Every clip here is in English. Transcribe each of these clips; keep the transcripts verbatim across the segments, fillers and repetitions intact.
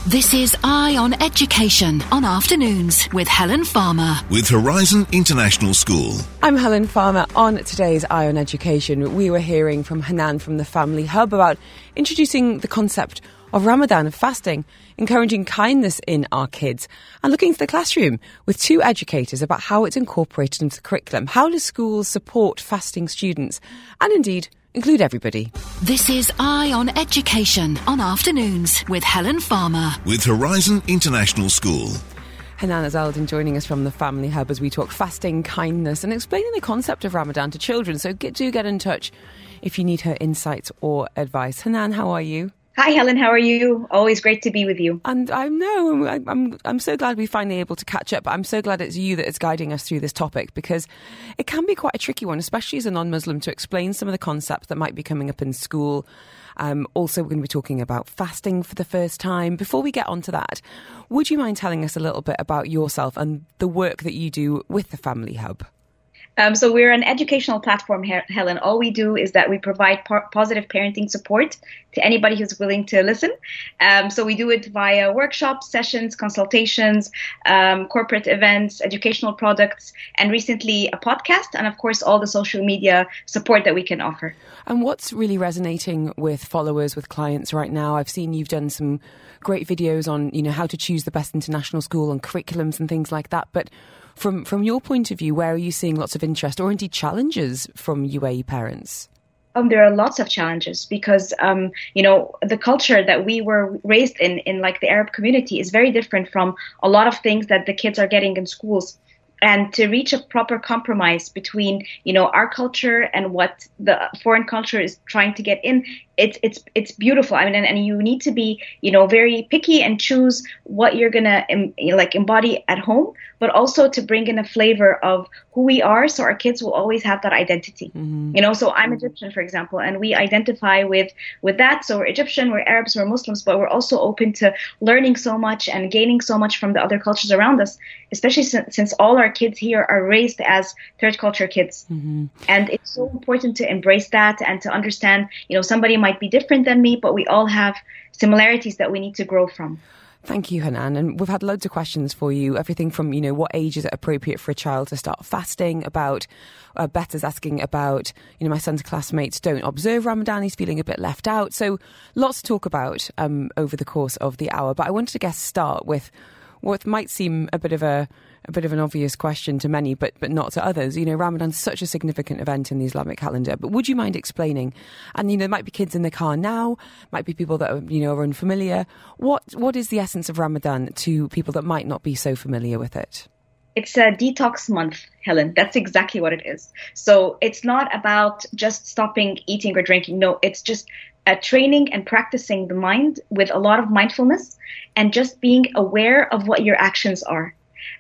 This is Eye on Education on Afternoons with Helen Farmer. With Horizon International School. I'm Helen Farmer. On today's Eye on Education, we were hearing from Hanan from the Family Hub about introducing the concept of Ramadan, of fasting, encouraging kindness in our kids, and looking to the classroom with two educators about how it's incorporated into the curriculum. How do schools support fasting students and indeed include everybody? This is Eye on Education on Afternoons with Helen Farmer. With Horizon International School. Hanan Azaldin joining us from the Family Hub as we talk fasting, kindness and explaining the concept of Ramadan to children. So get, do get in touch if you need her insights or advice. Hanan, how are you? Hi, Helen. How are you? Always great to be with you. And I know I'm, I'm I'm so glad we're finally able to catch up. But I'm so glad it's you that is guiding us through this topic, because it can be quite a tricky one, especially as a non-Muslim, to explain some of the concepts that might be coming up in school. Um, also, we're going to be talking about fasting for the first time. Before we get onto that, would you mind telling us a little bit about yourself and the work that you do with the Family Hub? Um, so we're an educational platform, Helen. All we do is that we provide po- positive parenting support to anybody who's willing to listen. Um, so we do it via workshops, sessions, consultations, um, corporate events, educational products, and recently a podcast, and of course all the social media support that we can offer. And what's really resonating with followers, with clients right now? I've seen you've done some great videos on, you know, how to choose the best international school and curriculums and things like that. But From from your point of view, where are you seeing lots of interest or indeed challenges from U A E parents? Um, there are lots of challenges because, um, you know, the culture that we were raised in, in like the Arab community, is very different from a lot of things that the kids are getting in schools. And to reach a proper compromise between, you know, our culture and what the foreign culture is trying to get in, it's it's it's beautiful. I mean, and, and you need to be, you know, very picky and choose what you're gonna em, like embody at home, but also to bring in a flavor of who we are, so our kids will always have that identity. Mm-hmm. You know, so I'm Egyptian, for example, and we identify with with that. So we're Egyptian, we're Arabs, we're Muslims, but we're also open to learning so much and gaining so much from the other cultures around us, especially since, since all our kids here are raised as third culture kids. Mm-hmm. And it's so important to embrace that and to understand, you know, somebody might be different than me, but we all have similarities that we need to grow from. Thank you, Hanan. And we've had loads of questions for you. Everything from, you know, what age is it appropriate for a child to start fasting, about uh, Better's asking about, you know, my son's classmates don't observe Ramadan. He's feeling a bit left out. So lots to talk about um, over the course of the hour. But I wanted to guess start with what might seem a bit of a a bit of an obvious question to many, but but not to others. You know, Ramadan's such a significant event in the Islamic calendar. But would you mind explaining? And, you know, there might be kids in the car now, might be people that are, you know, are unfamiliar. What what is the essence of Ramadan to people that might not be so familiar with it? It's a detox month, Helen. That's exactly what it is. So it's not about just stopping eating or drinking. No, it's just a training and practicing the mind with a lot of mindfulness and just being aware of what your actions are.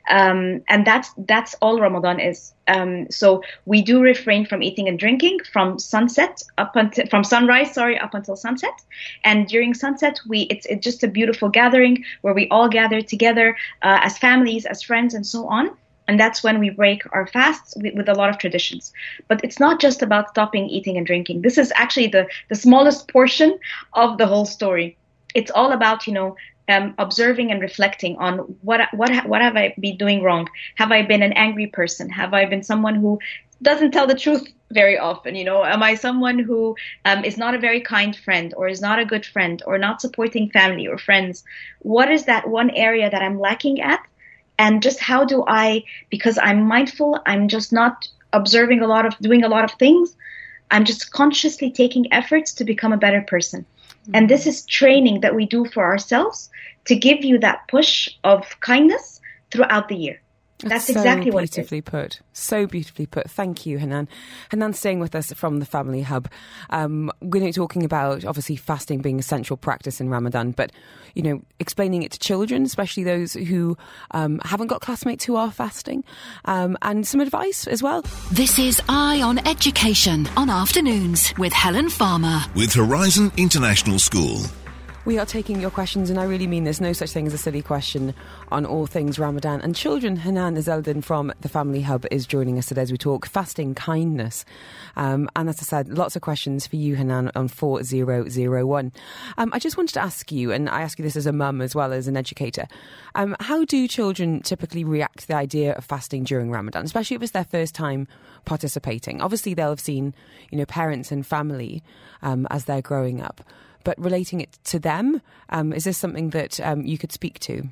Um, and that's that's all Ramadan is. Um, so we do refrain from eating and drinking from sunset up until from sunrise, sorry, up until sunset. And during sunset, we it's it's just a beautiful gathering where we all gather together uh, as families, as friends, and so on. And that's when we break our fasts with, with a lot of traditions. But it's not just about stopping eating and drinking. This is actually the the smallest portion of the whole story. It's all about, you know, Um, observing and reflecting on what what what have I been doing wrong? Have I been an angry person? Have I been someone who doesn't tell the truth very often? You know, am I someone who um, is not a very kind friend, or is not a good friend, or not supporting family or friends? What is that one area that I'm lacking at? And just how do I, because I'm mindful, I'm just not observing a lot of doing a lot of things. I'm just consciously taking efforts to become a better person. And this is training that we do for ourselves to give you that push of kindness throughout the year. That's so exactly what it is. Beautifully put. So beautifully put. Thank you, Hanan. Hanan's staying with us from the Family Hub. Um, we're going to be talking about, obviously, fasting being a central practice in Ramadan, but, you know, explaining it to children, especially those who um, haven't got classmates who are fasting, um, and some advice as well. This is Eye on Education on Afternoons with Helen Farmer. With Horizon International School. We are taking your questions, and I really mean there's no such thing as a silly question on all things Ramadan and children. Hanan Ezeldin from the Family Hub is joining us today as we talk fasting kindness. Um, and as I said, lots of questions for you, Hanan, on four zero zero one. Um, I just wanted to ask you, and I ask you this as a mum as well as an educator, um, how do children typically react to the idea of fasting during Ramadan, especially if it's their first time participating? Obviously, they'll have seen, you know, parents and family um, as they're growing up. But relating it to them, um, is this something that um, you could speak to?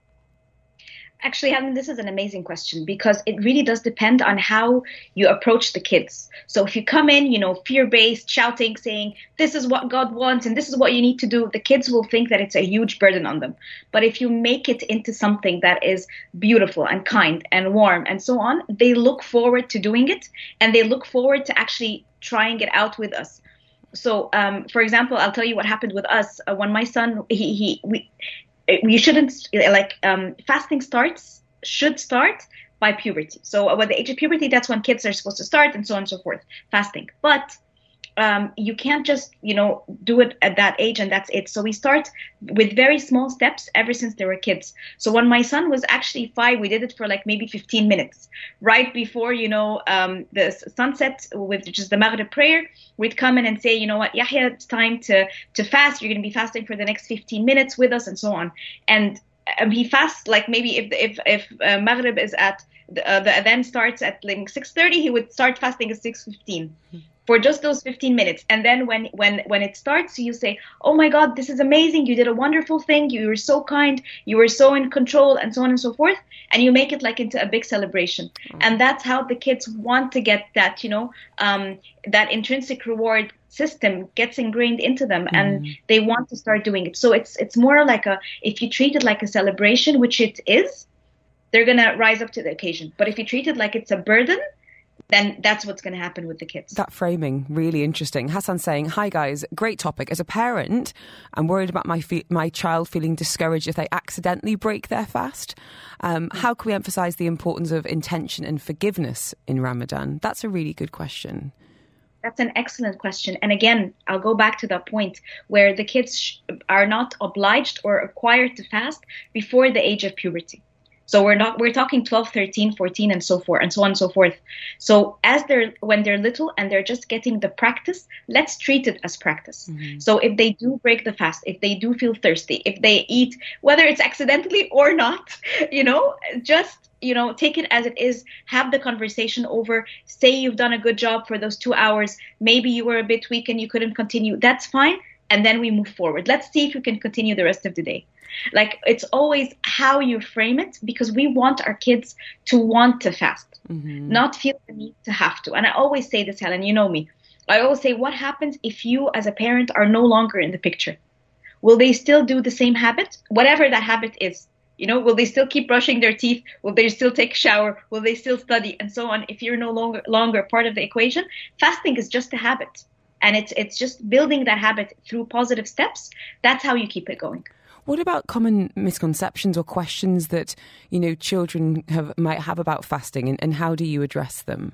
Actually, Helen, this is an amazing question because it really does depend on how you approach the kids. So if you come in, you know, fear-based, shouting, saying, this is what God wants and this is what you need to do, the kids will think that it's a huge burden on them. But if you make it into something that is beautiful and kind and warm and so on, they look forward to doing it and they look forward to actually trying it out with us. So, um, for example, I'll tell you what happened with us uh, when my son, he, he, we, you shouldn't, like, um, fasting starts, should start by puberty. So at the age of puberty, that's when kids are supposed to start and so on and so forth, fasting. But um, you can't just, you know, do it at that age and that's it. So we start with very small steps ever since they were kids. So when my son was actually five, we did it for like maybe fifteen minutes. Right before, you know, um, the sunset, with just the Maghrib prayer, we'd come in and say, you know what, Yahya, it's time to, to fast. You're going to be fasting for the next fifteen minutes with us and so on. And um, he fasts like maybe if if, if uh, Maghrib is at, the, uh, the adhan starts at like six thirty, he would start fasting at six fifteen. For just those fifteen minutes. And then when, when, when it starts, you say, oh my God, this is amazing. You did a wonderful thing. You were so kind. You were so in control and so on and so forth. And you make it like into a big celebration. Mm-hmm. And that's how the kids want to get that, you know, um, that intrinsic reward system gets ingrained into them and mm-hmm. they want to start doing it. So it's, it's more like a, if you treat it like a celebration, which it is, they're going to rise up to the occasion. But if you treat it like it's a burden, then that's what's going to happen with the kids. That framing, really interesting. Hassan saying, hi guys, great topic. As a parent, I'm worried about my fe- my child feeling discouraged if they accidentally break their fast. Um, mm-hmm. How can we emphasise the importance of intention and forgiveness in Ramadan? That's a really good question. That's an excellent question. And again, I'll go back to that point where the kids sh- are not obliged or required to fast before the age of puberty. So we're not, we're talking twelve, thirteen, fourteen, and so forth, and so on and so forth. So as they're, when they're little and they're just getting the practice, let's treat it as practice. Mm-hmm. So if they do break the fast, if they do feel thirsty, if they eat, whether it's accidentally or not, you know, just, you know, take it as it is, have the conversation over, say you've done a good job for those two hours. Maybe you were a bit weak and you couldn't continue. That's fine. And then we move forward. Let's see if you can continue the rest of the day. Like, it's always how you frame it, because we want our kids to want to fast, mm-hmm. not feel the need to have to. And I always say this, Helen, you know me. I always say, what happens if you as a parent are no longer in the picture? Will they still do the same habit, whatever that habit is? You know, will they still keep brushing their teeth? Will they still take a shower? Will they still study? And so on. If you're no longer longer part of the equation, fasting is just a habit. And it's it's just building that habit through positive steps. That's how you keep it going. What about common misconceptions or questions that, you know, children have might have about fasting, and, and how do you address them?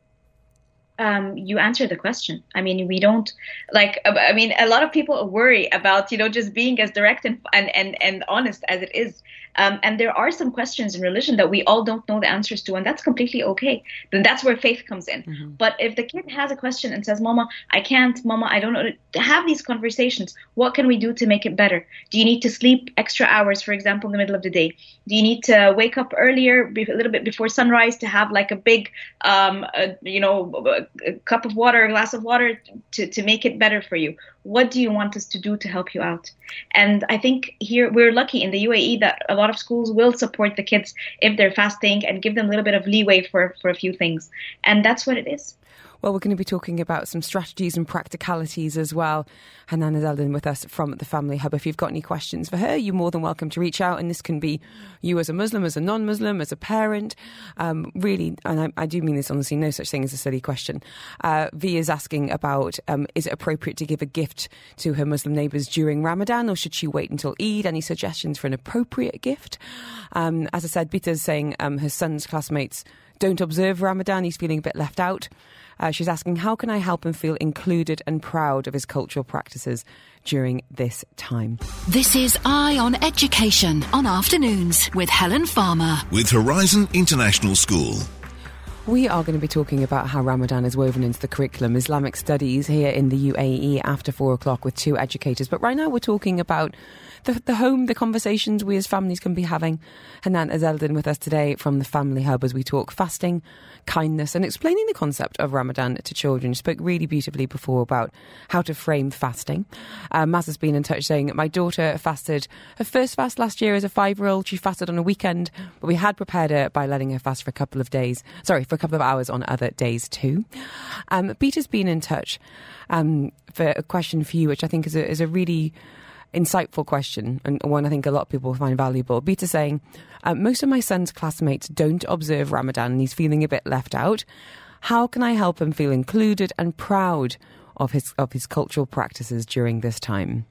Um, you answer the question. I mean, we don't like, I mean, a lot of people worry about, you know, just being as direct and and, and, and honest as it is. Um, and there are some questions in religion that we all don't know the answers to, and that's completely okay. Then that's where faith comes in. Mm-hmm. But if the kid has a question and says, Mama, I can't, Mama, I don't know, to have these conversations. What can we do to make it better? Do you need to sleep extra hours, for example, in the middle of the day? Do you need to wake up earlier, a little bit before sunrise, to have like a big, um, uh, you know, a cup of water, a glass of water to, to make it better for you? What do you want us to do to help you out? And I think here we're lucky in the U A E that a lot of schools will support the kids if they're fasting and give them a little bit of leeway for, for a few things. And that's what it is. Well, we're going to be talking about some strategies and practicalities as well. Hanan Ezeldin with us from the Family Hub. If you've got any questions for her, you're more than welcome to reach out. And this can be you as a Muslim, as a non-Muslim, as a parent. Um, really, and I, I do mean this honestly, no such thing as a silly question. Uh, V is asking about, um, is it appropriate to give a gift to her Muslim neighbours during Ramadan, or should she wait until Eid? Any suggestions for an appropriate gift? Um, as I said, Bita is saying um, her son's classmates don't observe Ramadan. He's feeling a bit left out. Uh, she's asking, how can I help him feel included and proud of his cultural practices during this time? This is Eye on Education on Afternoons with Helen Farmer. With Horizon International School. We are going to be talking about how Ramadan is woven into the curriculum, Islamic studies here in the U A E after four o'clock with two educators. But right now we're talking about the, the home, the conversations we as families can be having. Hanan Azeldin with us today from the Family Hub as we talk fasting, kindness and explaining the concept of Ramadan to children. You spoke really beautifully before about how to frame fasting. Uh, Maz has been in touch saying that my daughter fasted her first fast last year as a five-year-old. She fasted on a weekend, but we had prepared her by letting her fast for a couple of days. Sorry, for a couple of hours on other days too. Um, Peter's been in touch um, for a question for you, which I think is a, is a really insightful question and one I think a lot of people find valuable. Peter saying, uh, most of my son's classmates don't observe Ramadan and he's feeling a bit left out. How can I help him feel included and proud of his of his cultural practices during this time?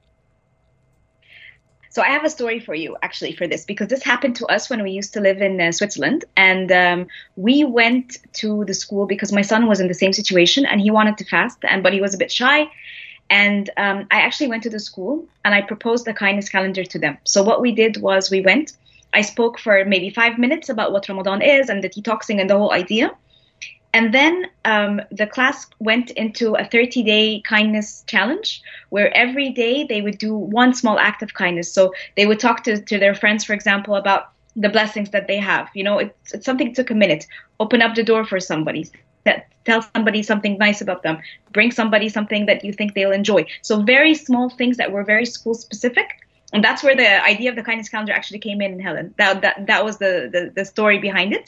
So I have a story for you, actually, for this, because this happened to us when we used to live in uh, Switzerland. And um, we went to the school because my son was in the same situation and he wanted to fast, and but he was a bit shy. And um, I actually went to the school and I proposed a kindness calendar to them. So what we did was we went, I spoke for maybe five minutes about what Ramadan is and the detoxing and the whole idea. And then um, the class went into a thirty-day kindness challenge where every day they would do one small act of kindness. So they would talk to, to their friends, for example, about the blessings that they have. You know, it's, it's something that took a minute. Open up the door for somebody. Tell somebody something nice about them. Bring somebody something that you think they'll enjoy. So very small things that were very school specific. And that's where the idea of the kindness calendar actually came in, Helen. That that, that was the, the, the story behind it.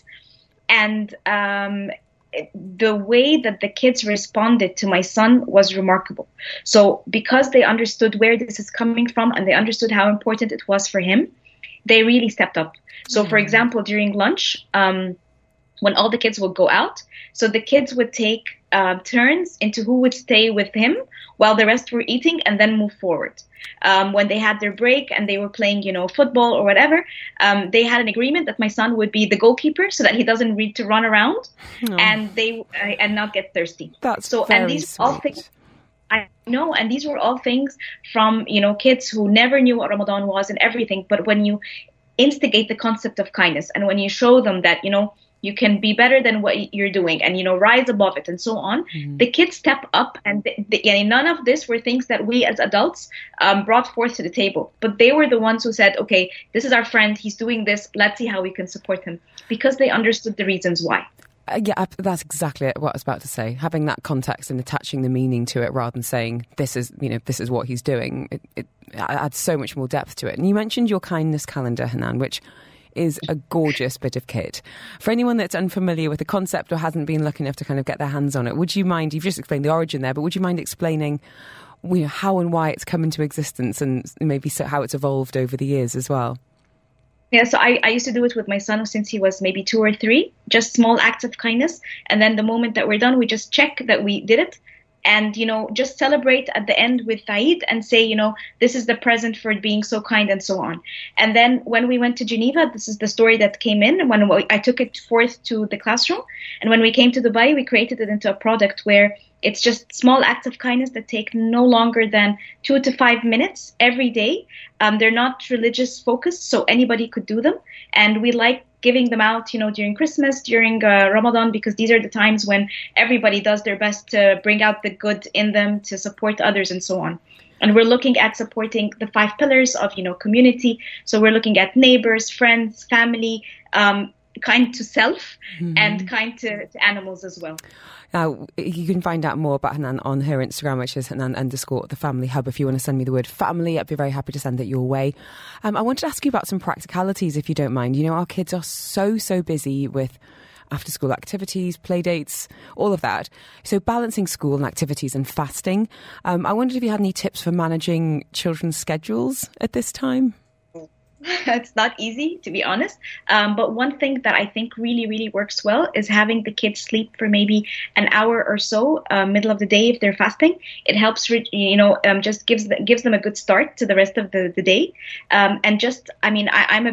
And um, it, the way that the kids responded to my son was remarkable. So because they understood where this is coming from and they understood how important it was for him, they really stepped up. So, mm-hmm. for example, during lunch, um, when all the kids would go out, so the kids would take uh, turns into who would stay with him while the rest were eating and then move forward. Um, when they had their break and they were playing, you know, football or whatever, um, they had an agreement that my son would be the goalkeeper so that he doesn't need to run around oh. and they uh, and not get thirsty. That's so very and these sweet. all things. I know, and these were all things from, you know, kids who never knew what Ramadan was and everything. But when you instigate the concept of kindness and when you show them that, you know, you can be better than what you're doing and, you know, rise above it and so on. Mm-hmm. The kids step up and the, the, and none of this were things that we as adults um, brought forth to the table. But they were the ones who said, okay, this is our friend. He's doing this. Let's see how we can support him, because they understood the reasons why. Uh, yeah, that's exactly what I was about to say. Having that context and attaching the meaning to it rather than saying this is, you know, this is what he's doing. It, it adds so much more depth to it. And you mentioned your kindness calendar, Hanan, which is a gorgeous bit of kit. For anyone that's unfamiliar with the concept or hasn't been lucky enough to kind of get their hands on it, would you mind, you've just explained the origin there, but would you mind explaining, you know, how and why it's come into existence and maybe so how it's evolved over the years as well? Yeah, so I, I used to do it with my son since he was maybe two or three, just small acts of kindness. And then the moment that we're done, we just check that we did it. And, you know, just celebrate at the end with Eid and say, you know, this is the present for being so kind and so on. And then when we went to Geneva, this is the story that came in when I took it forth to the classroom. And when we came to Dubai, we created it into a product where it's just small acts of kindness that take no longer than two to five minutes every day. Um, they're not religious focused, so anybody could do them. And we like giving them out, you know, during Christmas, during uh, Ramadan, because these are the times when everybody does their best to bring out the good in them, to support others and so on. And we're looking at supporting the five pillars of, you know, community. So we're looking at neighbors, friends, family, um, kind to self, mm-hmm. and kind to, to animals as well. Now, you can find out more about Hanan on her Instagram, which is Hanan underscore the Family Hub. If you want to send me the word family, I'd be very happy to send it your way. Um, I wanted to ask you about some practicalities, if you don't mind. You know, our kids are so, so busy with after school activities, play dates, all of that. So balancing school and activities and fasting. Um, I wondered if you had any tips for managing children's schedules at this time. It's not easy, to be honest. Um, but one thing that I think really, really works well is having the kids sleep for maybe an hour or so, uh, middle of the day if they're fasting. It helps, you know, um, just gives the, gives them a good start to the rest of the, the day. Um, and just, I mean, I, I'm a big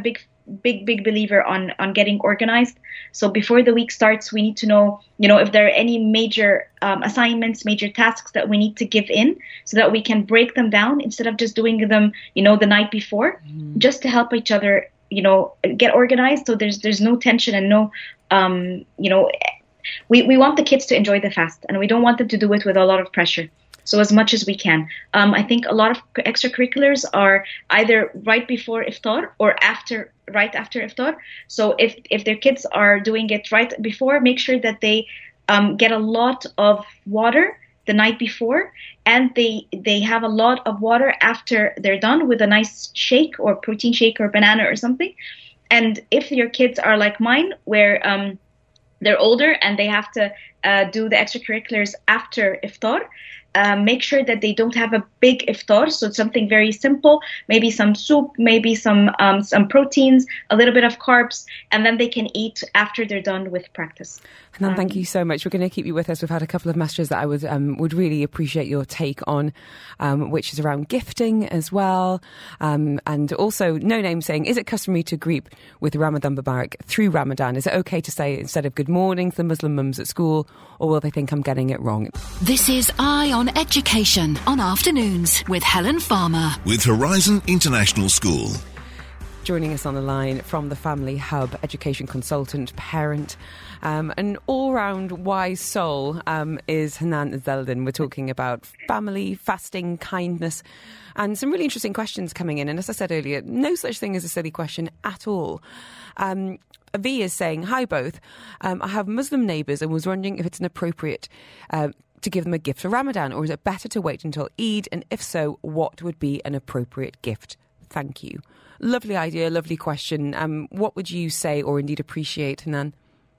big, big believer on, on getting organized. So before the week starts, we need to know, you know, if there are any major um, assignments, major tasks that we need to give in so that we can break them down instead of just doing them, you know, the night before, mm. just to help each other, you know, get organized. So there's, there's no tension and no, um, you know, we, we want the kids to enjoy the fast, and we don't want them to do it with a lot of pressure. So as much as we can. Um, I think a lot of extracurriculars are either right before iftar or after, right after iftar. So if, if their kids are doing it right before, make sure that they um, get a lot of water the night before, and they they have a lot of water after they're done with a nice shake or protein shake or banana or something. And if your kids are like mine, where um, they're older and they have to uh, do the extracurriculars after iftar, Uh, make sure that they don't have a big iftar, so it's something very simple, maybe some soup, maybe some um, some proteins, a little bit of carbs, and then they can eat after they're done with practice. Hanan, um, thank you so much. We're going to keep you with us. We've had a couple of messages that I would um, would really appreciate your take on, um, which is around gifting as well, um, and also No Name saying, is it customary to greet with Ramadan Mubarak through Ramadan? Is it okay to say instead of good morning to the Muslim mums at school, or will they think I'm getting it wrong? This is Eye on Education on Afternoons with Helen Farmer. With Horizon International School. Joining us on the line from the Family Hub, education consultant, parent, um, an all-round wise soul um, is Hanan Zeldin. We're talking about family, fasting, kindness, and some really interesting questions coming in. And as I said earlier, no such thing as a silly question at all. Um, V is saying, hi both. Um, I have Muslim neighbours and was wondering if it's an appropriate uh, to give them a gift for Ramadan, or is it better to wait until Eid? And if so, what would be an appropriate gift? Thank you. Lovely idea, lovely question. Um, what would you say or indeed appreciate, Hanan?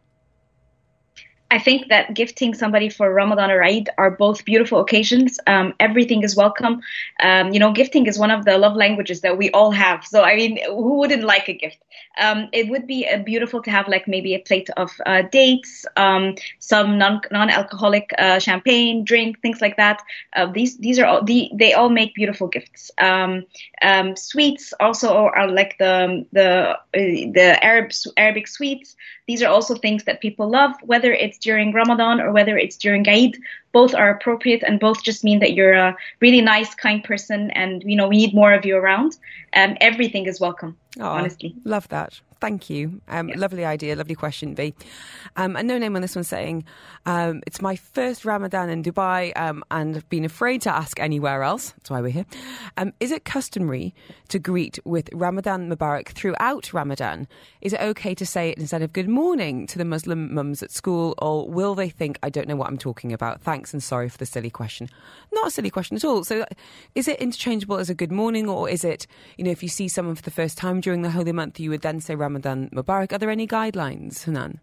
I think that gifting somebody for Ramadan or Eid are both beautiful occasions. Um, everything is welcome. Um, you know, gifting is one of the love languages that we all have. So, I mean, who wouldn't like a gift? Um, it would be uh, beautiful to have like maybe a plate of uh, dates, um, some non, non-alcoholic uh, champagne, drink, things like that. Uh, these these are all, the, they all make beautiful gifts. Um, um, sweets also are like the the uh, the Arab Arabic sweets. These are also things that people love, whether it's during Ramadan or whether it's during Eid. Both are appropriate, and both just mean that you're a really nice, kind person, and you know we need more of you around. Um, everything is welcome. Oh, honestly, love that. Thank you. Um, yeah. Lovely idea, lovely question, V. Um, and No Name on this one saying, um, it's my first Ramadan in Dubai um, and I've been afraid to ask anywhere else. That's why we're here. Um, is it customary to greet with Ramadan Mubarak throughout Ramadan? Is it okay to say it instead of good morning to the Muslim mums at school, or will they think I don't know what I'm talking about? Thanks and sorry for the silly question. Not a silly question at all. So is it interchangeable as a good morning, or is it, you know, if you see someone for the first time during the holy month, you would then say Ramadan Mubarak? Are there any guidelines, Hanan?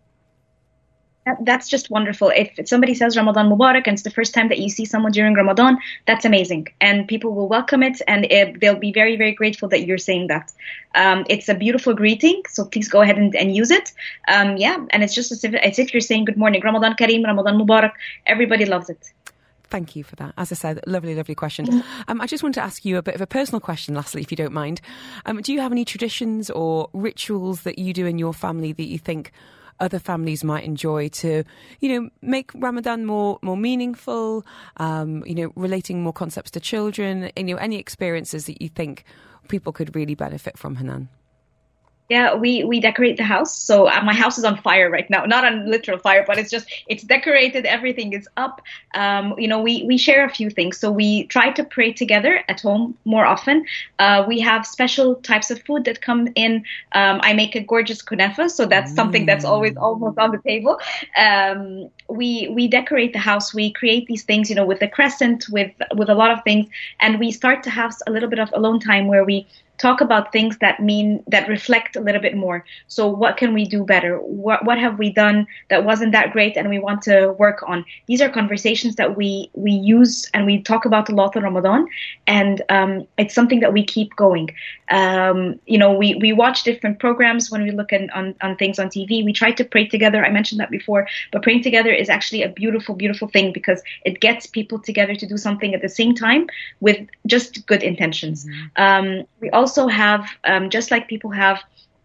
That's just wonderful. If somebody says Ramadan Mubarak and it's the first time that you see someone during Ramadan, that's amazing. And people will welcome it, and it, they'll be very, very grateful that you're saying that. Um, it's a beautiful greeting, so please go ahead and, and use it. Um, yeah, and it's just as if, as if you're saying good morning, Ramadan Kareem, Ramadan Mubarak. Everybody loves it. Thank you for that. As I said, lovely, lovely question. Um, I just want to ask you a bit of a personal question, lastly, if you don't mind. Um, do you have any traditions or rituals that you do in your family that you think other families might enjoy to, you know, make Ramadan more more meaningful, um, you know, relating more concepts to children, and, you know, any experiences that you think people could really benefit from, Hanan? Yeah, we, we decorate the house. So uh, my house is on fire right now. Not on literal fire, but it's just, it's decorated. Everything is up. Um, you know, we, we share a few things. So we try to pray together at home more often. Uh, we have special types of food that come in. Um, I make a gorgeous kunafa. So that's something that's always almost on the table. Um, we, we decorate the house. We create these things, you know, with the crescent, with, with a lot of things. And we start to have a little bit of alone time where we talk about things that mean, that reflect a little bit more. So what can we do better? What what have we done that wasn't that great and we want to work on? These are conversations that we, we use and we talk about a lot in Ramadan. And um, it's something that we keep going. Um, you know, we, we watch different programs when we look in, on, on things on T V. We try to pray together. I mentioned that before. But praying together is actually a beautiful, beautiful thing because it gets people together to do something at the same time with just good intentions. Mm-hmm. Um, we also have, um, just like people have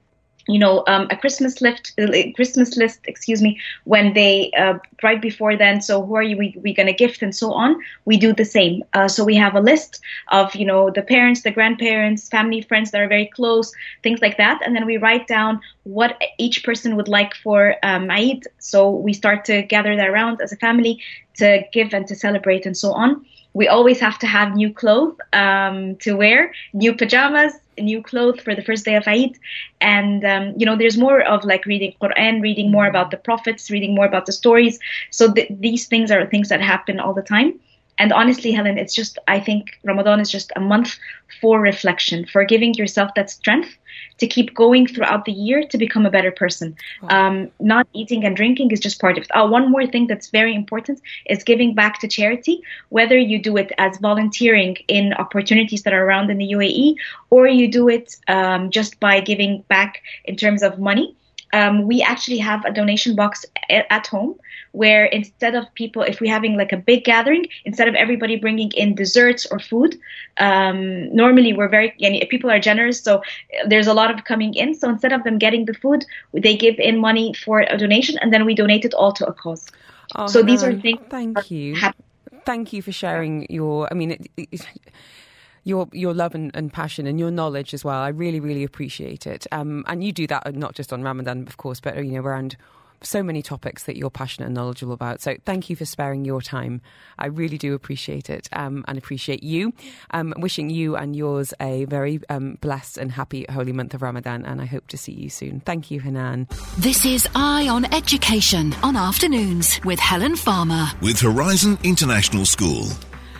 you know, um, a Christmas list, uh, Christmas list, excuse me, when they, uh, right before then, so who are you, we, we going to gift and so on, we do the same. Uh, so we have a list of, you know, the parents, the grandparents, family, friends that are very close, things like that. And then we write down what each person would like for um, Eid. So we start to gather that around as a family to give and to celebrate and so on. We always have to have new clothes um, to wear, new pajamas, new clothes for the first day of Eid. And, um, you know, there's more of like reading Quran, reading more about the prophets, reading more about the stories. So th- these things are things that happen all the time. And honestly, Helen, it's just, I think Ramadan is just a month for reflection, for giving yourself that strength to keep going throughout the year to become a better person. Wow. Um, not eating and drinking is just part of it. Oh, one more thing that's very important is giving back to charity, whether you do it as volunteering in opportunities that are around in the U A E, or you do it um, just by giving back in terms of money. Um, we actually have a donation box at, at home where instead of people, if we're having like a big gathering, instead of everybody bringing in desserts or food, um, normally we're very, yani, people are generous, so there's a lot of coming in. So instead of them getting the food, they give in money for a donation, and then we donate it all to a cause. Oh, so no, these are things. Thank you. Happen. Thank you for sharing your, I mean, it, it, your your love and, and passion and your knowledge as well. I really, really appreciate it. Um, and you do that not just on Ramadan, of course, but, you know, around so many topics that you're passionate and knowledgeable about. So thank you for sparing your time. I really do appreciate it, um, and appreciate you. Um, wishing you and yours a very um, blessed and happy holy month of Ramadan, and I hope to see you soon. Thank you, Hanan. This is Eye on Education on Afternoons with Helen Farmer. With Horizon International School.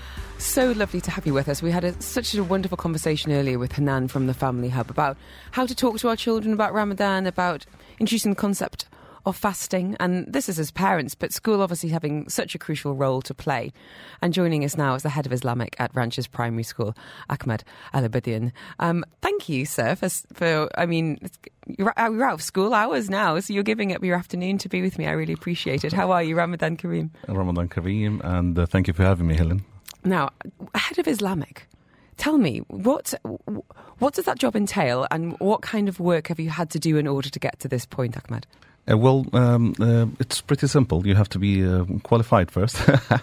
So lovely to have you with us. We had a, such a wonderful conversation earlier with Hanan from the Family Hub about how to talk to our children about Ramadan, about introducing the concept of fasting, and this is as parents, but school obviously having such a crucial role to play. And joining us now is the head of Islamic at Ranches Primary School, Ahmed Alabadian. Um, thank you, sir, for, for I mean, you're, you're out of school hours now, so you're giving up your afternoon to be with me. I really appreciate it. How are you? Ramadan Kareem. Ramadan Kareem, and uh, thank you for having me, Helen. Now, head of Islamic, tell me, what what does that job entail, and what kind of work have you had to do in order to get to this point, Ahmed? Uh, well, um, uh, it's pretty simple. You have to be uh, qualified first.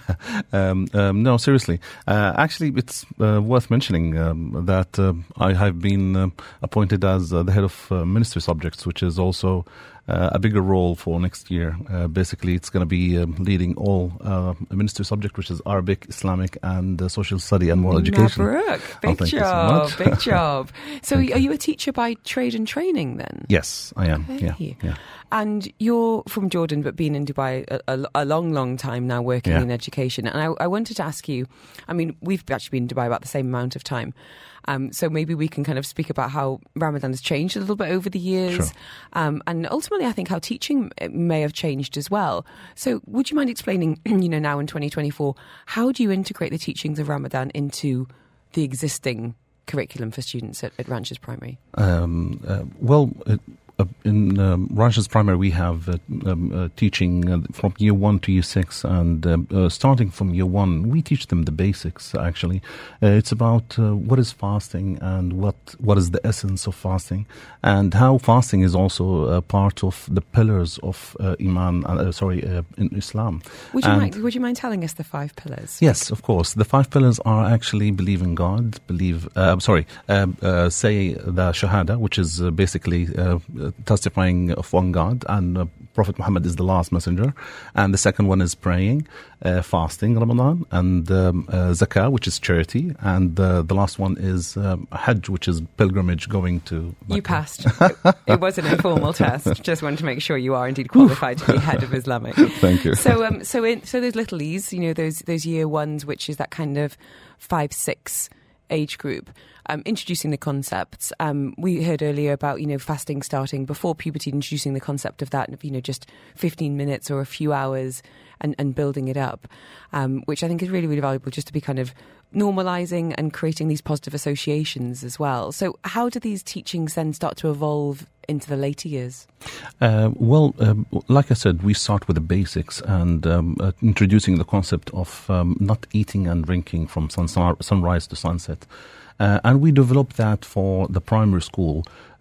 um, um, no, seriously. Uh, actually, it's uh, worth mentioning um, that uh, I have been uh, appointed as uh, the head of uh, ministry subjects, which is also uh, a bigger role for next year. Uh, basically, it's going to be um, leading all uh, ministry subject, which is Arabic, Islamic, and uh, social study and moral education. Mabruk. Big oh, job, so big job. So, are you a teacher by trade and training then? Yes, I am. Okay. Yeah, yeah. And you're from Jordan, but been in Dubai a, a, a long, long time now, working yeah. in education. And I, I wanted to ask you, I mean, we've actually been in Dubai about the same amount of time. Um, so maybe we can kind of speak about how Ramadan has changed a little bit over the years. Sure. Um, and ultimately, I think how teaching may have changed as well. So would you mind explaining, you know, now in twenty twenty-four, how do you integrate the teachings of Ramadan into the existing curriculum for students at, at Ranches Primary? Um, uh, well... It- Uh, in um, Ranches Primary, we have uh, um, uh, teaching uh, from year one to year six, and uh, uh, starting from year one, we teach them the basics. Actually, uh, it's about uh, what is fasting and what what is the essence of fasting, and how fasting is also a part of the pillars of uh, Iman. Uh, sorry, uh, in Islam. Would you and mind? Would you mind telling us the five pillars? Yes, of course. The five pillars are actually believe in God, believe. Uh, sorry, uh, uh, say the Shahada, which is uh, basically. Uh, testifying of one God, and uh, Prophet Muhammad is the last messenger. And the second one is praying, uh, fasting, Ramadan, and um, uh, zakah, which is charity. And uh, the last one is um, hajj, which is pilgrimage going to Mecca. You passed. it, it was an informal test. Just wanted to make sure you are indeed qualified to be head of Islamic. Thank you. So, um, so, in, so those little E's, you know, those those year ones, which is that kind of five, six age group. Um, introducing the concepts. Um, we heard earlier about, you know, fasting starting before puberty, introducing the concept of that, you know, just fifteen minutes or a few hours and, and building it up, um, which I think is really, really valuable just to be kind of normalising and creating these positive associations as well. So how do these teachings then start to evolve into the later years? Uh, well, um, like I said, we start with the basics and um, uh, introducing the concept of um, not eating and drinking from sun- sunrise to sunset. Uh, and we developed that for the primary school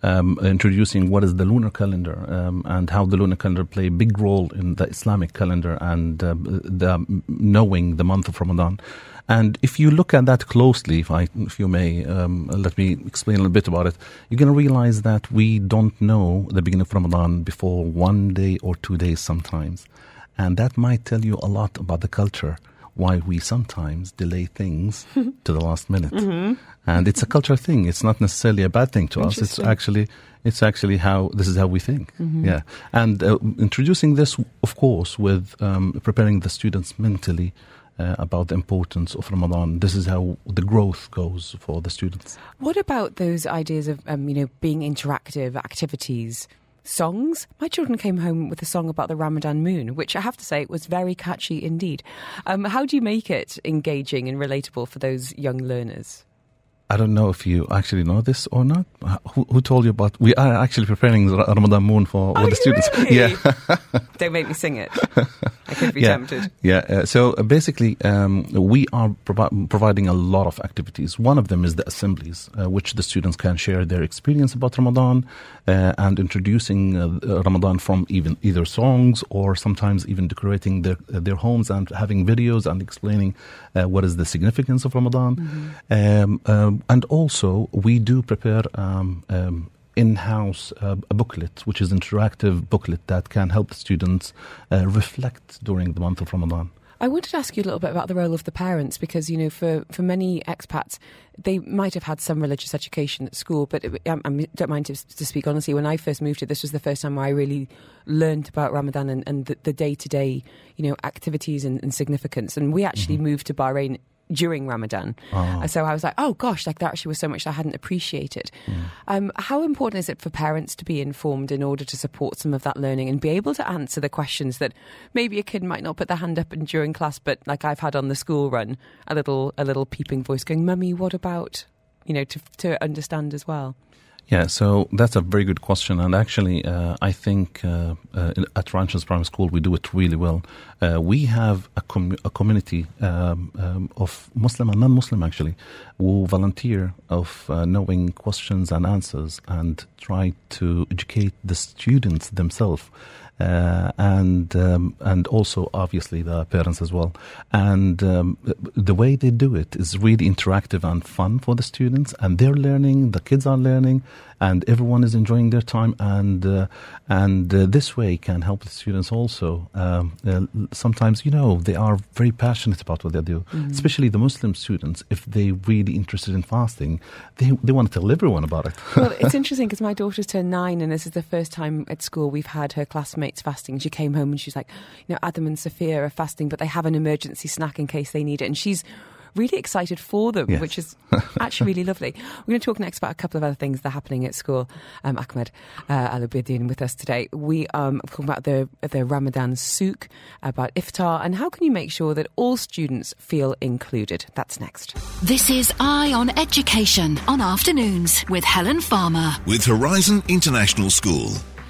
um, introducing what is the lunar calendar um, and how the lunar calendar play a big role in the Islamic calendar and uh, the knowing the month of Ramadan. And if you look at that closely, if I, if you may, um, let me explain a little bit about it, you're going to realize that we don't know the beginning of Ramadan before one day or two days sometimes. And that might tell you a lot about the culture, why we sometimes delay things to the last minute. Mm-hmm. And it's a cultural thing. It's not necessarily a bad thing to us. It's actually it's actually how, this is how we think. Mm-hmm. Yeah. And uh, introducing this, of course, with um, preparing the students mentally Uh, about the importance of Ramadan. This is how the growth goes for the students. What about those ideas of, um, you know, being interactive activities, songs? My children came home with a song about the Ramadan moon, which I have to say was very catchy indeed. Um, how do you make it engaging and relatable for those young learners? I don't know if you actually know this or not. Who, who told you about? We are actually preparing the Ramadan moon for all the students. Really? Yeah. Don't make me sing it. I could be yeah. tempted. Yeah. Uh, so uh, basically, um, we are provi- providing a lot of activities. One of them is the assemblies, uh, which the students can share their experience about Ramadan uh, and introducing uh, Ramadan from even either songs or sometimes even decorating their uh, their homes and having videos and explaining uh, what is the significance of Ramadan. Mm-hmm. Um, um, And also, we do prepare um, um, in-house uh, a booklet, which is an interactive booklet that can help the students uh, reflect during the month of Ramadan. I wanted to ask you a little bit about the role of the parents, because, you know, for, for many expats, they might have had some religious education at school, but it, I, I don't mind to, to speak honestly, when I first moved here, this was the first time where I really learned about Ramadan and, and the, the day-to-day, you know, activities and, and significance. And we actually mm-hmm. moved to Bahrain during Ramadan. Oh. So I was like, oh gosh, like there actually was so much I hadn't appreciated. Mm. Um, how important is it for parents to be informed in order to support some of that learning and be able to answer the questions that maybe a kid might not put their hand up in during class, but like I've had on the school run, a little a little peeping voice going, Mummy, what about, you know, to to understand as well? Yeah, so that's a very good question. And actually, uh, I think uh, uh, at Ranchers Primary School, we do it really well. Uh, we have a, com- a community um, um, of Muslim and non-Muslim, actually, who volunteer of uh, knowing questions and answers and try to educate the students themselves. Uh, and um, and also, obviously, the parents as well. And um, the way they do it is really interactive and fun for the students. And they're learning, the kids are learning, and everyone is enjoying their time. And uh, and uh, this way can help the students also. Um, uh, sometimes, you know, they are very passionate about what they do, mm-hmm. especially the Muslim students. If they're really interested in fasting, they, they want to tell everyone about it. Well, it's interesting because my daughter's turned nine, and this is the first time at school we've had her classmates fasting. She came home and she's like, you know, Adam and Sophia are fasting, but they have an emergency snack in case they need it. And she's really excited for them, yes. which is actually really lovely. We're going to talk next about a couple of other things that are happening at school. Um, Ahmed uh, Al-Abidin with us today. We um, are talking about the, the Ramadan souk, about iftar, and how can you make sure that all students feel included. That's next. This is Eye on Education on Afternoons with Helen Farmer. With Horizon International School.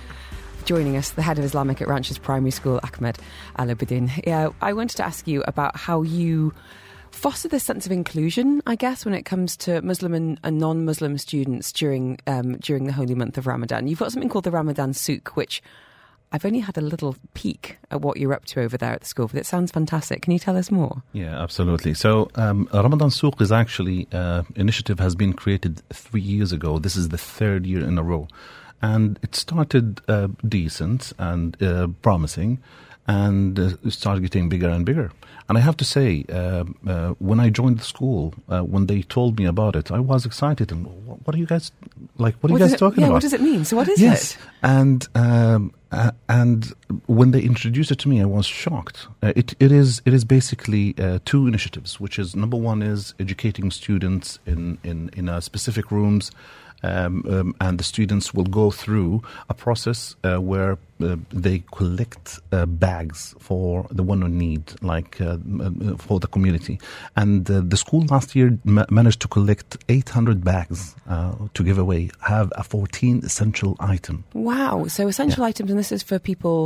Joining us, the head of Islamic at Ranchers Primary School, Ahmed Al-Abidin. Yeah, I wanted to ask you about how you foster this sense of inclusion, I guess, when it comes to Muslim and, and non-Muslim students during um, during the holy month of Ramadan. You've got something called the Ramadan souk, which I've only had a little peek at what you're up to over there at the school, but it sounds fantastic. Can you tell us more? Yeah, absolutely. So um, Ramadan souk is actually uh, initiative has been created three years ago. This is the third year in a row. And it started uh, decent and uh, promising, and uh, started getting bigger and bigger. And I have to say, uh, uh, when I joined the school, uh, when they told me about it, I was excited. And what are you guys like? What are what you guys it, talking yeah, about? What does it mean? So what is yes. it? And um, uh, and when they introduced it to me, I was shocked. Uh, it it is it is basically uh, two initiatives, which is number one is educating students in in in uh, specific rooms. Um, um, and the students will go through a process uh, where uh, they collect uh, bags for the one in need, like uh, uh, for the community. And uh, the school last year ma- managed to collect eight hundred bags uh, to give away, have a fourteen essential item. Wow. So essential yeah. items, and this is for people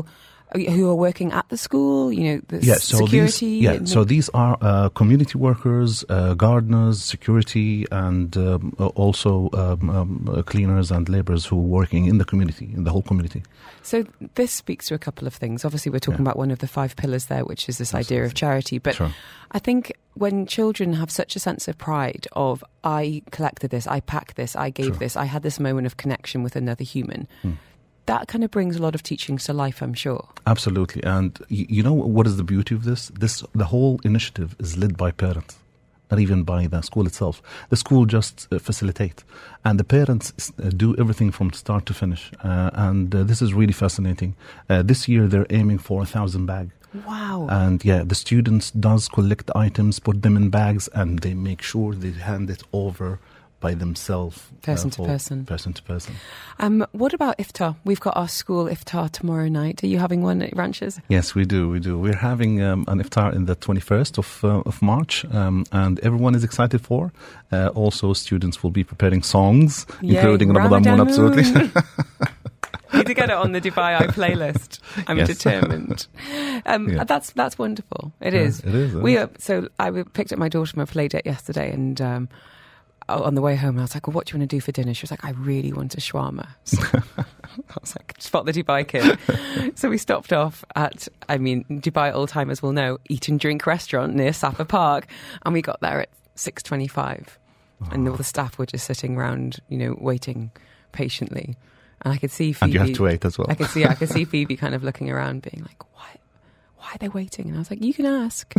who are working at the school, you know, the yeah, so security? These, yeah, so these are uh, community workers, uh, gardeners, security, and um, also um, um, cleaners and laborers who are working in the community, in the whole community. So this speaks to a couple of things. Obviously, we're talking yeah. about one of the five pillars there, which is this Absolutely. idea of charity. But sure. I think when children have such a sense of pride of, I collected this, I packed this, I gave sure. this, I had this moment of connection with another human, mm. that kind of brings a lot of teachings to life, I'm sure. Absolutely. And you, you know what is the beauty of this? This the whole initiative is led by parents, not even by the school itself. The school just uh, facilitate, and the parents uh, do everything from start to finish. Uh, and uh, this is really fascinating. Uh, this year they're aiming for a thousand bags. Wow. And yeah, the students does collect items, put them in bags, and they make sure they hand it over by themselves. Person uh, to person. Person to person. Um, what about iftar? We've got our school iftar tomorrow night. Are you having one at Ranches? Yes, we do. We do. We're having um, an iftar in the twenty-first of uh, of March, um, and everyone is excited for. Uh, also, students will be preparing songs, Yay, including Ramadan Moon, absolutely. Need to get it on the Dubai Eye playlist. I'm yes. determined. Um, yeah. That's that's wonderful. It yeah, is. It is. It we is. Are, so I picked up my daughter from a play date yesterday, and um, on the way home I was like, "Well, what do you want to do for dinner?" She was like, "I really want a shawarma." So I was like, "Spot the Dubai kid." So we stopped off at, I mean, Dubai old timers will know, eat and drink restaurant near Sapper Park, and we got there at six twenty-five, oh. and all the staff were just sitting around, you know, waiting patiently. And I could see Phoebe. And you have to wait as well. I could see, I could see Phoebe kind of looking around, being like, "Why, why are they waiting?" And I was like, "You can ask."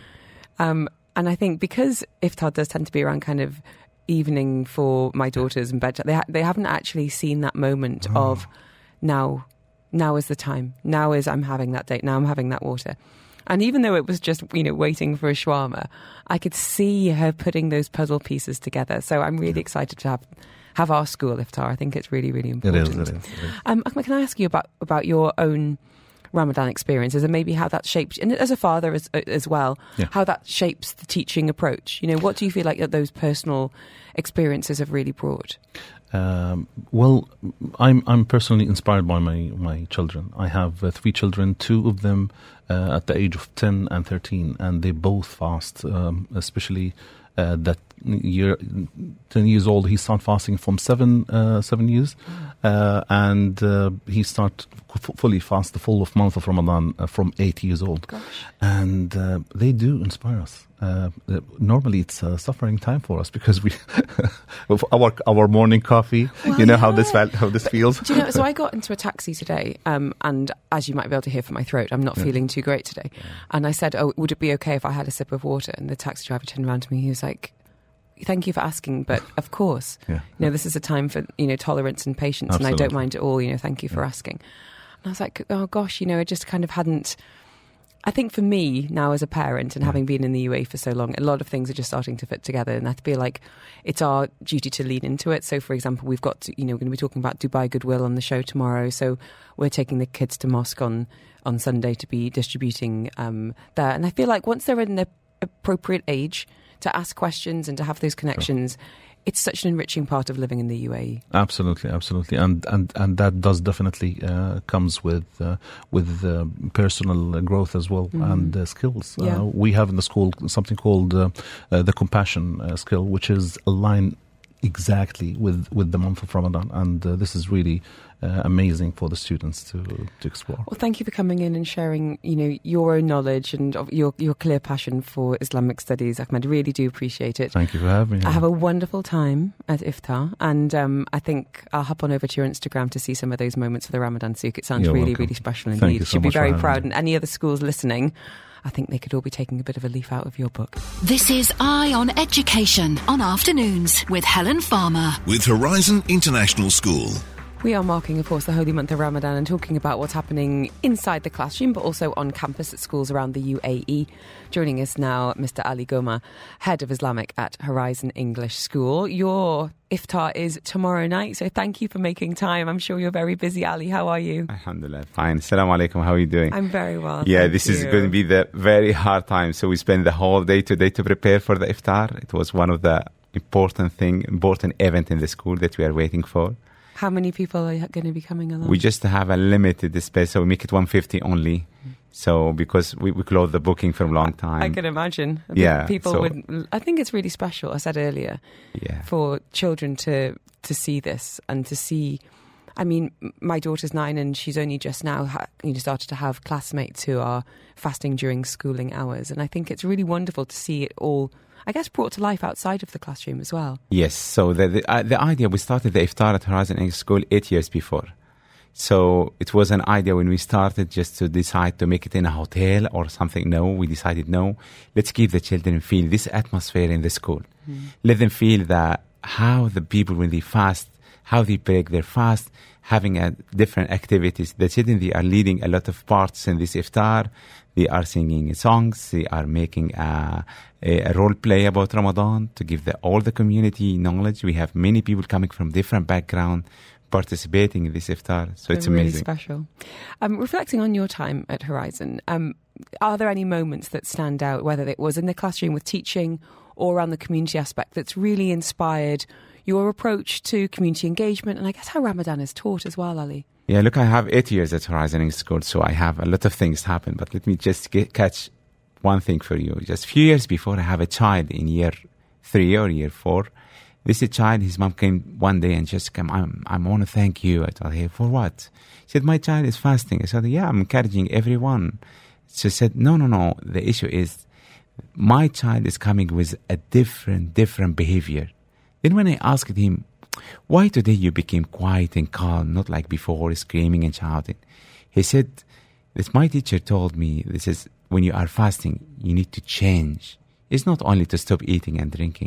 um, and I think because iftar does tend to be around kind of evening for my daughters and bedtime, they ha- they haven't actually seen that moment oh. of now, now is the time. Now is I'm having that date. Now I'm having that water. And even though it was just, you know, waiting for a shawarma, I could see her putting those puzzle pieces together. So I'm really yeah. excited to have. have our school iftar. I think it's really, really important. It is, it is. It is. Um, Ahmed, can I ask you about, about your own Ramadan experiences and maybe how that shapes, and as a father as, as well, yeah. how that shapes the teaching approach? You know, what do you feel like that those personal experiences have really brought? Um, well, I'm I'm personally inspired by my, my children. I have uh, three children, two of them uh, at the age of ten and thirteen, and they both fast, um, especially Uh, that year, ten years old, he started fasting from seven, uh, seven years, uh, and uh, he started f- fully fast the full of month of Ramadan uh, from eight years old. Gosh. And uh, they do inspire us. Uh, normally, it's a suffering time for us because we our our morning coffee. Well, you know yeah. how this how this feels. Do you know? So I got into a taxi today, um, and as you might be able to hear from my throat, I'm not yeah. feeling too great today. Yeah. And I said, "Oh, would it be okay if I had a sip of water?" And the taxi driver turned around to me. He was like, "Thank you for asking, but of course, yeah. you know, this is a time for, you know, tolerance and patience, Absolutely. And I don't mind at all. You know, thank you for yeah. asking." And I was like, "Oh gosh, you know, I just kind of hadn't." I think for me now as a parent and yeah. having been in the U A E for so long, a lot of things are just starting to fit together, and I feel like it's our duty to lean into it. So, for example, we've got, to, you know, we're going to be talking about Dubai Goodwill on the show tomorrow. So we're taking the kids to mosque on, on Sunday to be distributing um, there. And I feel like once they're in the appropriate age to ask questions and to have those connections, sure. it's such an enriching part of living in the U A E. Absolutely, absolutely, and and, and that does definitely uh, comes with uh, with uh, personal growth as well, mm. and uh, skills. Yeah. Uh, we have in the school something called uh, uh, the compassion uh, skill, which is aligned exactly with, with the month of Ramadan, and uh, this is really uh, amazing for the students to to explore. Well, thank you for coming in and sharing, you know, your own knowledge and your your clear passion for Islamic studies, Ahmed. Really do appreciate it. Thank you for having me. I have a wonderful time at iftar, and um, I think I'll hop on over to your Instagram to see some of those moments for the Ramadan Souk. It sounds You're really, welcome. really special indeed. Thank you so Should be much very for proud, me. and any other schools listening, I think they could all be taking a bit of a leaf out of your book. This is Eye on Education on Afternoons with Helen Farmer. With Horizon International School. We are marking, of course, the holy month of Ramadan and talking about what's happening inside the classroom, but also on campus at schools around the U A E. Joining us now, Mister Ali Goma, Head of Islamic at Horizon English School. Your iftar is tomorrow night, so thank you for making time. I'm sure you're very busy, Ali. How are you? Alhamdulillah, fine. Assalamu alaikum. How are you doing? I'm very well. Yeah, this you. is going to be the very hard time. So we spend the whole day today to prepare for the iftar. It was one of the important thing, important event in the school that we are waiting for. How many people are going to be coming along? We just have a limited space, so we make it one hundred fifty only. So because we, we closed the booking for a long time. I can imagine. Yeah. People so, would. I think it's really special, I said earlier, yeah. for children to, to see this and to see... I mean, my daughter's nine and she's only just now ha- you know, started to have classmates who are fasting during schooling hours. And I think it's really wonderful to see it all, I guess, brought to life outside of the classroom as well. Yes. So the the, uh, the idea, we started the iftar at Horizon English School eight years before. So it was an idea when we started just to decide to make it in a hotel or something. No, we decided no. Let's give the children feel this atmosphere in the school. Mm. Let them feel that how the people, when they fast, how they break their fast, having a different activities. The children, they are leading a lot of parts in this iftar. They are singing songs. They are making a, a, a role play about Ramadan to give the, all the community knowledge. We have many people coming from different backgrounds participating in this iftar. So They're it's amazing. Really special. Um, reflecting on your time at Horizon, um, are there any moments that stand out, whether it was in the classroom with teaching or around the community aspect, that's really inspired your approach to community engagement and I guess how Ramadan is taught as well, Ali? Yeah, look, I have eight years at Horizon English School, so I have a lot of things happen. But let me just get, catch one thing for you. Just a few years before, I have a child in year three or year four. This is a child, his mom came one day and just came, I'm, I want to thank you. I told her, for what? She said, my child is fasting. I said, yeah, I'm encouraging everyone. She said, no, no, no. The issue is my child is coming with a different, different behavior. Then when I asked him, why today you became quiet and calm, not like before, screaming and shouting? He said, that my teacher told me, this is when you are fasting, you need to change. It's not only to stop eating and drinking.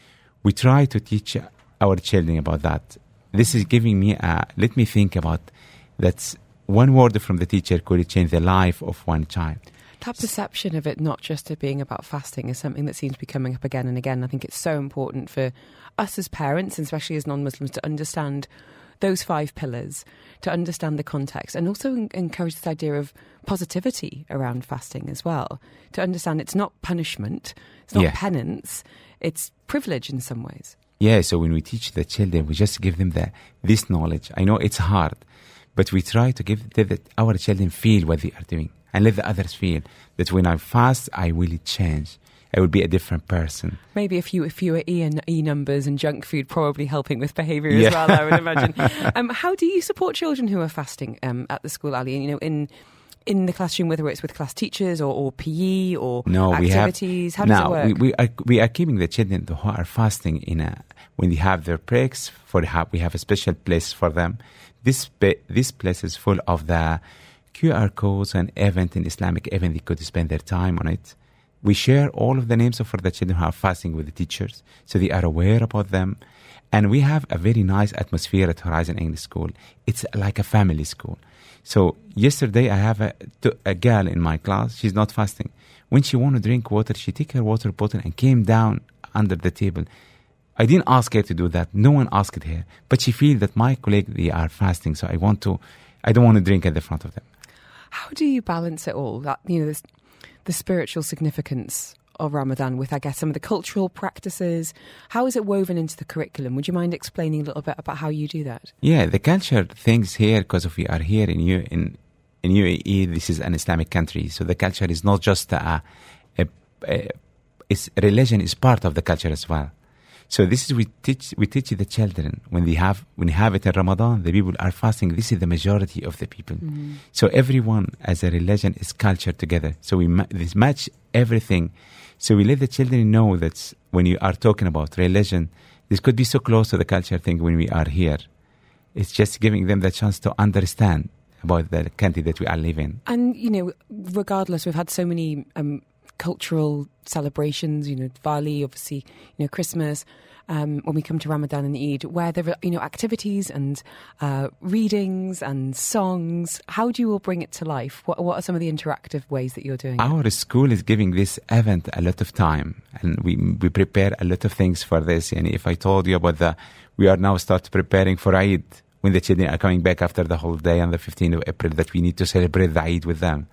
We try to teach our children about that. This is giving me a, let me think about that one word from the teacher could change the life of one child. That perception of it not just it being about fasting is something that seems to be coming up again and again. I think it's so important for us as parents, and especially as non-Muslims, to understand those five pillars, to understand the context, and also encourage this idea of positivity around fasting as well. To understand it's not punishment, it's not yeah. penance, it's privilege in some ways. Yeah, so when we teach the children, we just give them the, this knowledge. I know it's hard, but we try to give the, the, our children feel what they are doing. And let the others feel that when I fast, I will change. I will be a different person. Maybe a few, a fewer E and E numbers and junk food probably helping with behaviour yeah. as well, I would imagine. um, how do you support children who are fasting um, at the school, Ali? You know, in in the classroom, whether it's with class teachers or, or P E or no, activities? We have, how does no, it work? We, we, are, we are keeping the children who are fasting in a, when they have their breaks, for the, we have a special place for them. This, this place is full of the Q R codes and event in Islamic event. They could spend their time on it. We share all of the names for the children who are fasting with the teachers, so they are aware about them. And we have a very nice atmosphere at Horizon English School. It's like a family school. So yesterday I have a, a girl in my class. She's not fasting. When she want to drink water, she take her water bottle and came down under the table. I didn't ask her to do that. No one asked her. But she feels that my colleague, they are fasting, so I want to, I don't want to drink at the front of them. How do you balance it all? That, you know, this, the spiritual significance of Ramadan with, I guess, some of the cultural practices. How is it woven into the curriculum? Would you mind explaining a little bit about how you do that? Yeah, the culture things here, because if we are here in U in in U A E, this is an Islamic country, so the culture is not just a, a, a it's religion is part of the culture as well. So this is we teach we teach the children when they have when they have it in Ramadan, the people are fasting. This is the majority of the people. Mm-hmm. So everyone as a religion is culture together. So we ma- this match everything. So we let the children know that when you are talking about religion, this could be so close to the culture thing when we are here. It's just giving them the chance to understand about the country that we are living. And, you know, regardless, we've had so many um, cultural celebrations, you know, Diwali, obviously, you know, Christmas, um, when we come to Ramadan and Eid, where there are, you know, activities and uh, readings and songs. How do you all bring it to life? What, what are some of the interactive ways that you're doing Our it? school is giving this event a lot of time, and we we prepare a lot of things for this. And if I told you about the, we are now start preparing for Eid, when the children are coming back after the holiday on the fifteenth of April, that we need to celebrate the Eid with them.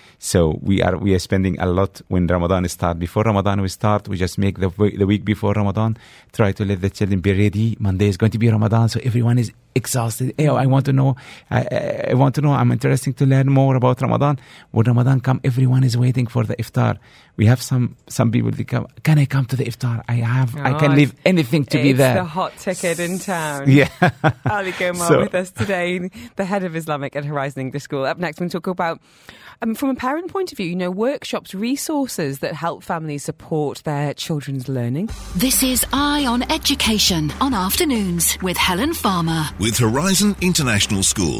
So we are we are spending a lot when Ramadan starts. Before Ramadan we start, we just make the the week before Ramadan, try to let the children be ready. Monday is going to be Ramadan, so everyone is exhausted. Oh, I want to know, I, I want to know, I'm interested to learn more about Ramadan. When Ramadan come, everyone is waiting for the iftar. We have some some people, they come, can I come to the iftar? I have, oh, I can leave anything to be there. It's the hot ticket in town. Yeah. Ali Gomar so, with us today, the head of Islamic at Horizon English School. Up next, we'll talk about, um, from a parent point of view, you know, workshops, resources that help families support their children's learning. This is Eye on Education on Afternoons with Helen Farmer. With Horizon International School.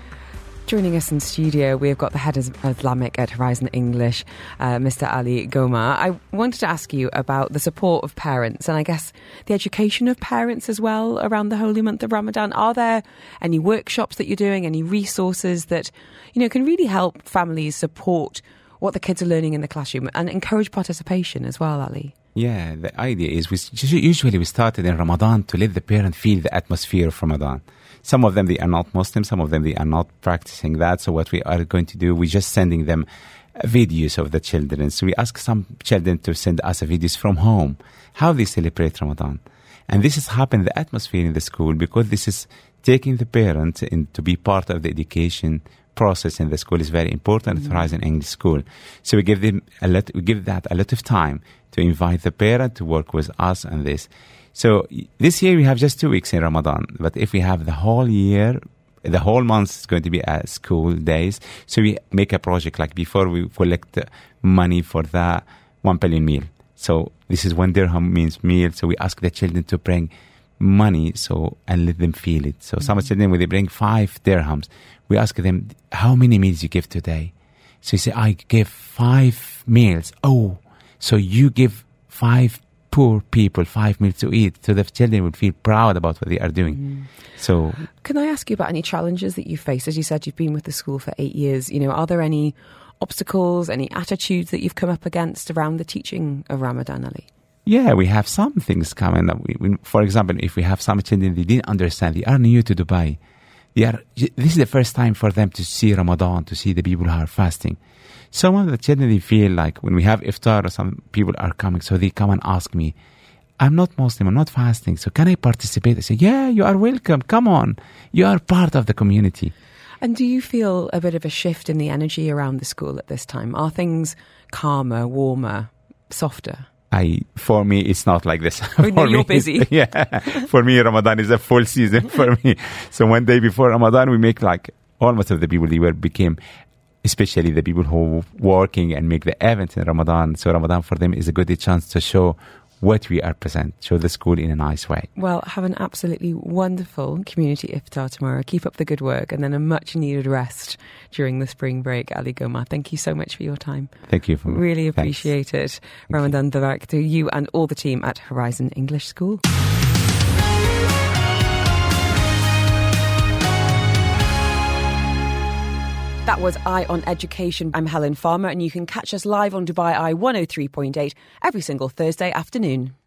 Joining us in studio, we've got the head of Islamic at Horizon English, uh, Mister Ali Gomar. I wanted to ask you about the support of parents and I guess the education of parents as well around the holy month of Ramadan. Are there any workshops that you're doing, any resources that, you know, can really help families support what the kids are learning in the classroom and encourage participation as well, Ali? Yeah, the idea is we usually we started in Ramadan to let the parent feel the atmosphere of Ramadan. Some of them, they are not Muslim. Some of them, they are not practicing that. So what we are going to do, we're just sending them videos of the children. So we ask some children to send us videos from home, how they celebrate Ramadan. And this has happened, the atmosphere in the school, because this is taking the parent in to be part of the education process in the school is very important mm-hmm. at Horizon English School. So we give them a lot, we give that a lot of time to invite the parent to work with us on this. So this year we have just two weeks in Ramadan, but if we have the whole year, the whole month is going to be at school days. So we make a project like before we collect money for the one billion meal. So this is one dirham means meal. So we ask the children to bring money so and let them feel it. So mm-hmm. some children, when they bring five dirhams, we ask them, how many meals you give today? So you say, I give five meals. Oh, so you give five poor people five meals to eat, so the children would feel proud about what they are doing. Mm. So, can I ask you about any challenges that you face? As you said, you've been with the school for eight years. You know, are there any obstacles, any attitudes that you've come up against around the teaching of Ramadan, Ali? Yeah, we have some things coming up. We, we, for example, if we have some children, they didn't understand, they are new to Dubai. They are, this is the first time for them to see Ramadan, to see the people who are fasting. Some of the children, they feel like when we have iftar or some people are coming, so they come and ask me, I'm not Muslim, I'm not fasting, so can I participate? I say, yeah, you are welcome, come on. You are part of the community. And do you feel a bit of a shift in the energy around the school at this time? Are things calmer, warmer, softer? I, for me, it's not like this. Oh, no, you're busy. Yeah. For me, Ramadan is a full season for me. So one day before Ramadan, we make like almost of the people, they were became, especially the people who are working and make the events in Ramadan. So Ramadan for them is a good chance to show what we are present, show the school in a nice way. Well, have an absolutely wonderful community iftar tomorrow. Keep up the good work and then a much needed rest during the spring break. Ali Gomar, thank you so much for your time. Thank you. For really appreciate Thanks. it. Thank Ramadan Mubarak to you and all the team at Horizon English School. That was Eye on Education. I'm Helen Farmer and you can catch us live on Dubai Eye one oh three point eight every single Thursday afternoon.